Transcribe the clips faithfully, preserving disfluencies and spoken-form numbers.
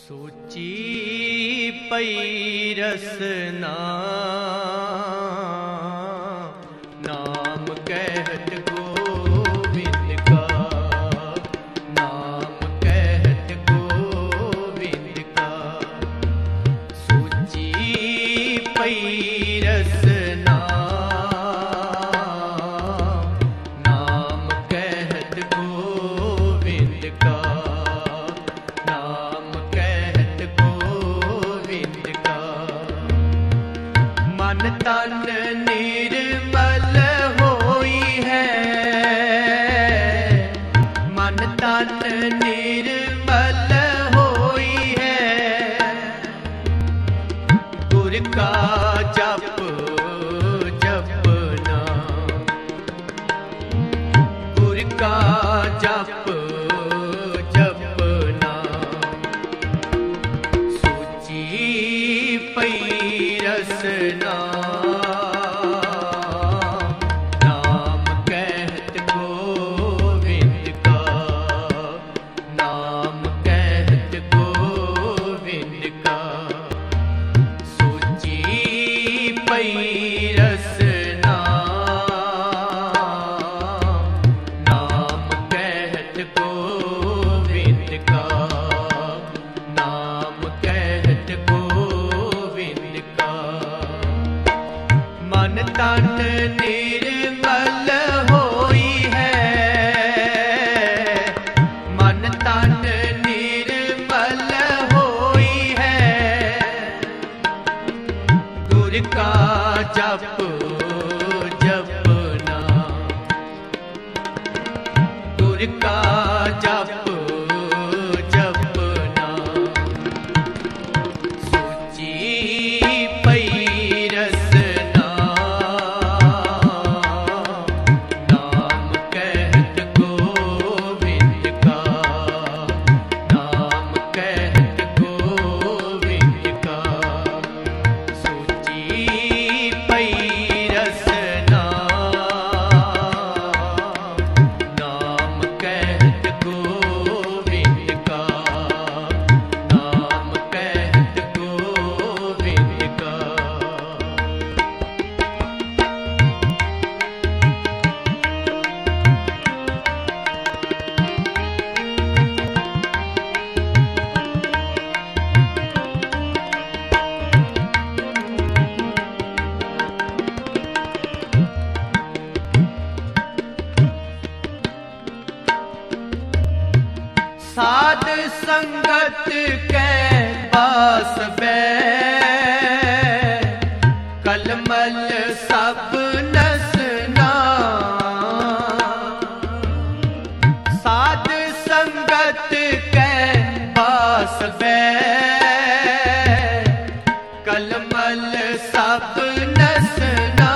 सोची पई रसना नाम कहत गोविंद का, नाम कहत गोविंद का। सोची पई रसना नाम कहत गोविंद का, नाम कहत गोविंद का। मन तन निर्मल होई है, मन तन निर्मल होई है। गुर का जप जपना, गुर का जप जपना। सोची पई रसना नाम कहत गोविंद का, नाम कहत गोविंद का। सोची पई रसना नाम कहत गोविंद का, नाम कहत गोविंद का। मन तन निर्मल होई है, मन तन निर्मल होई है। गुर का जप जपना, गुर का जप जपना। सोची पई रसना नाम कहत गोविंद का, नाम कहत गोविंद का। सोची पई रसना नाम कहत गोविंद का, नाम कहत गोविंद का। साध संगत के पास बै कलमल सब नसना। साध संगत के पास बै कलमल सब नसना।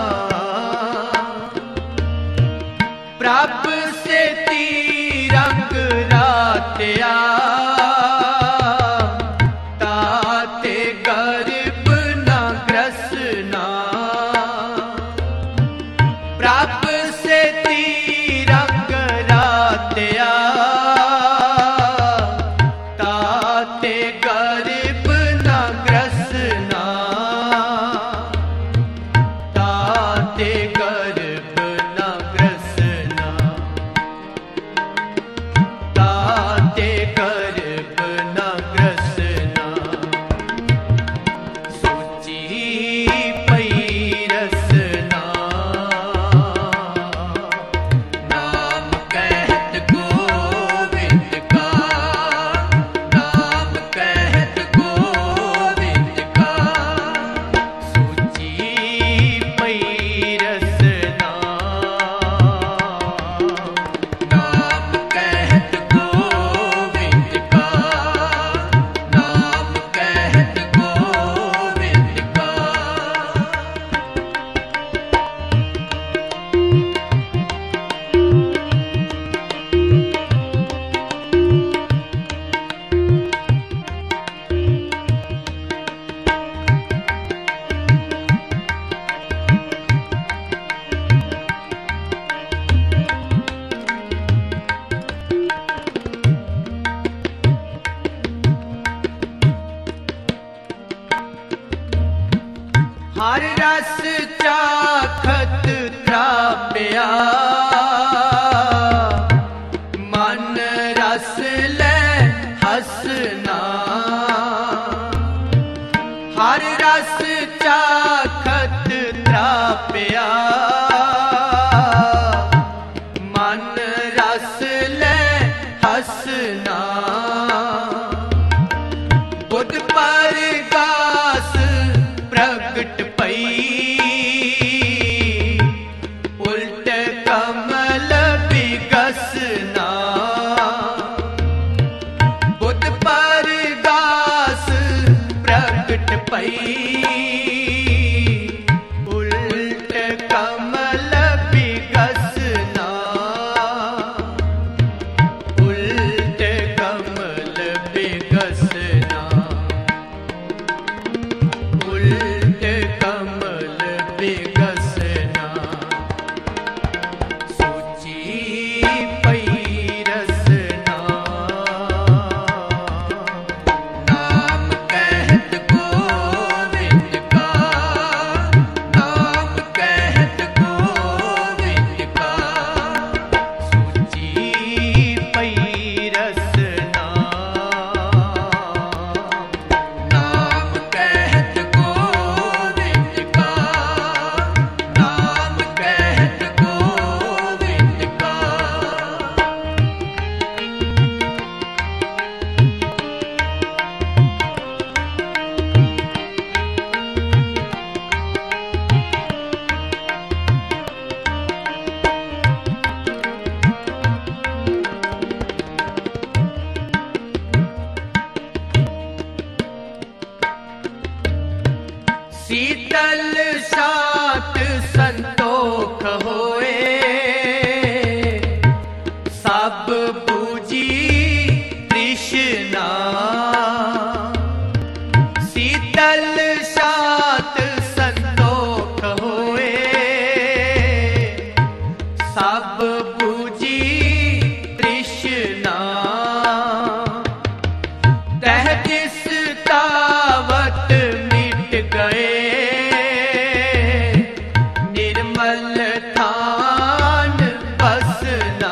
प्रभ से तिरंग रात्या ताते रस चाखत त्रापिया मन रस ले हसना हर रस चाखत त्रापिया मन रस ले हसना बुध परगास प्रगट पई उल्ट कमल बिगसना बुध परगास प्रगट पई उल्ट कमल बिगसना उल्ट कमल बिगसना उल्ट कमल बिगसना सोची पई रसना नाम कहत गोविंद का नाम कहत गोविंद का सोची पई रसना नाम कहत गोविंद का नाम कहत गोविंद का शीतल सात संतोख होए सब बूझी तृष्णा शीतल सात संतोख होए सब बूझी तृष्णा तह जिस तावत मिट गए निर्मल थान बसना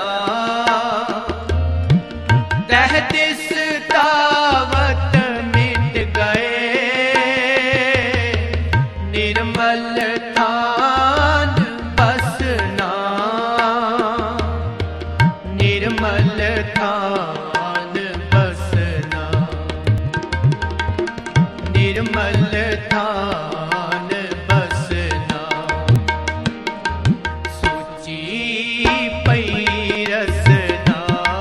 तह जिस तावत मिट गए निर्मल थान बसना निर्मल थान बसना निर्मल थान बसना सोची पई रसना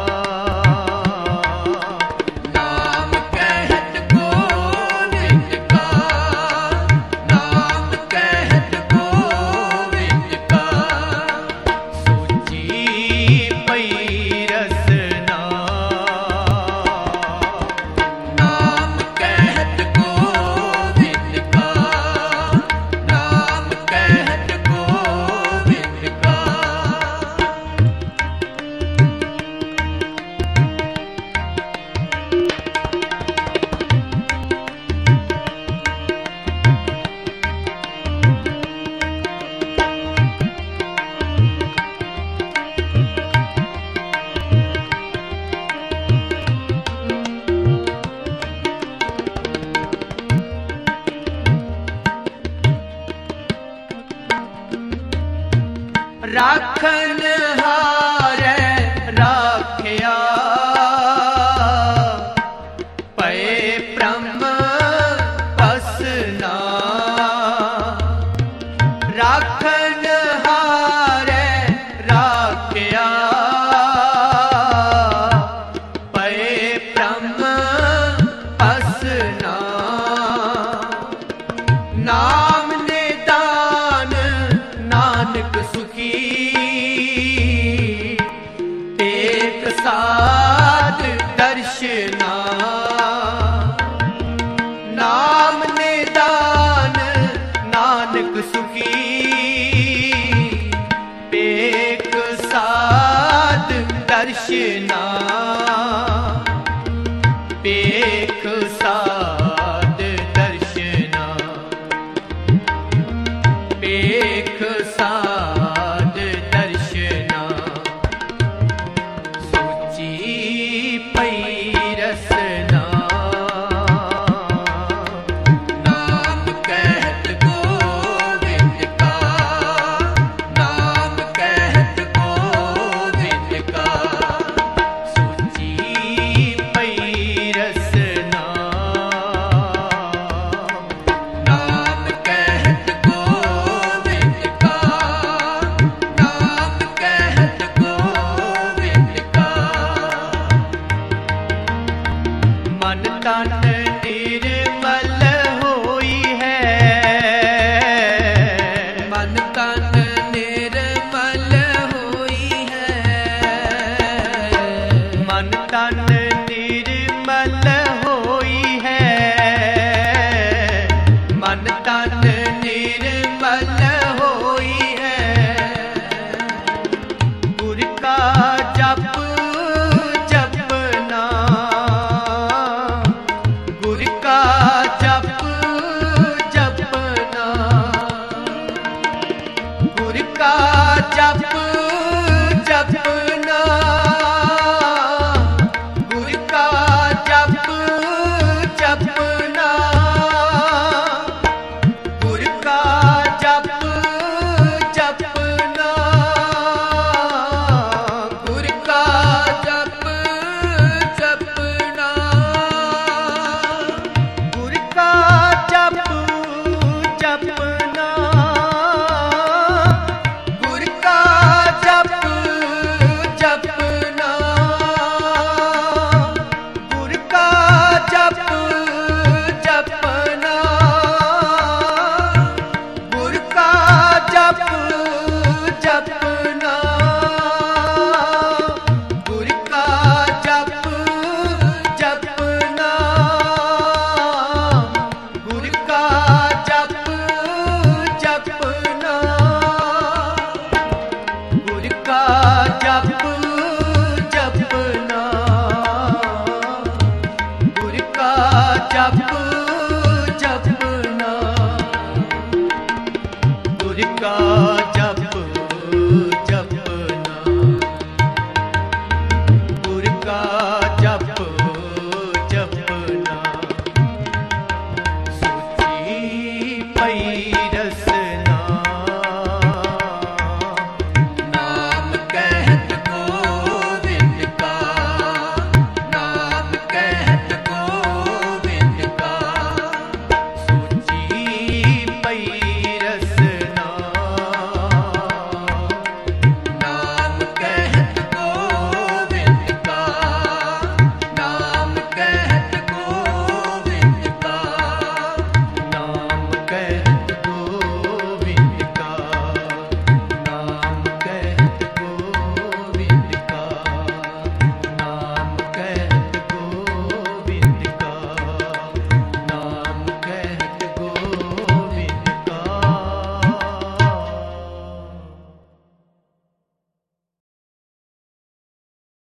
नाम कहत गोविंद का नाम कहत गोविंद का सोची पई रसना नाम कहत गोविंद का नाम कहत गोविंद का राखन हारे राखिया पए ब्रह्म पसना राखन हारे राखिया पए ब्रह्म पसना नाम ने दान नानक सुखी एक साध दर्शना नाम ने दान नानक सुखी एक साध दर्शना एक साध दर्शना मन तन निर्मल होई है, मन तन निर्मल होई है, मन तन निर्मल होई है, मन तन निर्मल होई है। गुर का जप जपना, गुर का जप जपना, गुर का जप जपना, गुर का जप जपना, गुर का जप जपना, गुर का जप जपना, गुर का जप जपना, गुर का जप जपना, गुर का जप जपना, गुर का जप जपना, गुर का जप जपना, गुर का जप जपना, गुर का जप जपना, गुर का जप